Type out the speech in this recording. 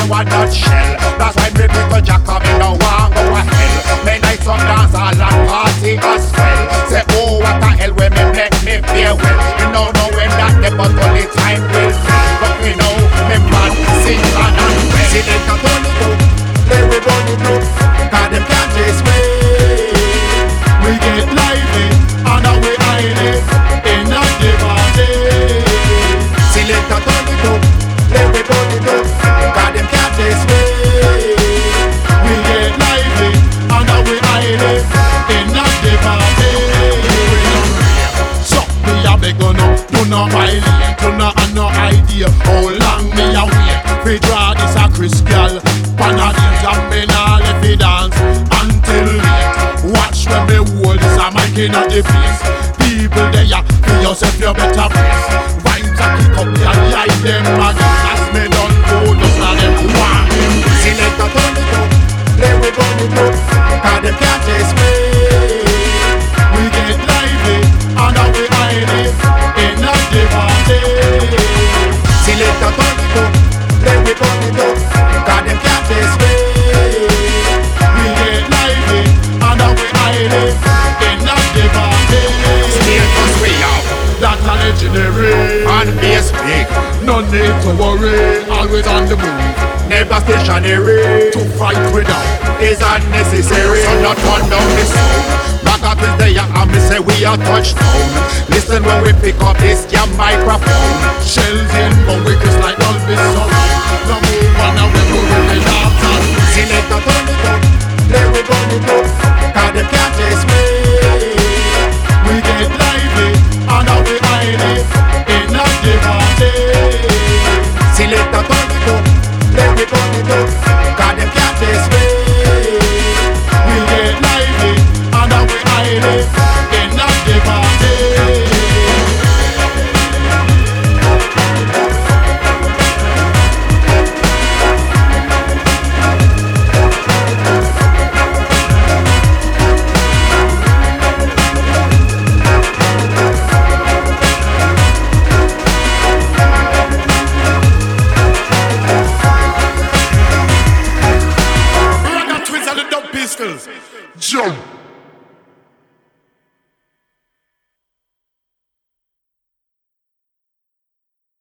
a nutshell. That's why me people jack up in the one go a hell. Me night some dance all and party as well. Say oh what the hell when me make me feel well. You know when that the but only time will tell. But we know me man sing and well. See them can turn it up, they will run it up. Cause them can't chase me. We get lively and we hide it in a party. Selector turn it up, they will run it up. Cause them can't chase me. We get lively and we hide it in a party. So me a beg you no, do not violate. You no have no idea how long me a wait. We draw this a Chris girl, Panadil and me nah let me dance until late. Watch when me hold this a mic inna the face. People there, for yourself you better brace. Rhymes a kick up the light them again. As me done go, just now them want him. Selector turn it up, play with burn it up. Cause them can't chase me. We get lively and we hide it in a party. Selector turn it up, play with burn it up. Cause them can't chase me. We get lively and we hide it in a party. Still cause we out. That's a legendary and bass big. No need to worry, always on the move. Never stationary. To fight without is unnecessary. So not run down the sound. Back up is there and me say we are touchdown. Listen when we pick up this damn microphone. Shells in but we kiss like Elvis song. No move on and we move in the after. Selector turn it up, play we burn it up. Cause them can't chase me. We get lively and we hide it in a party. Selector turn it up, play we burn it up. Cause them can't chase me. We get lively and we hide it in a party. Jump!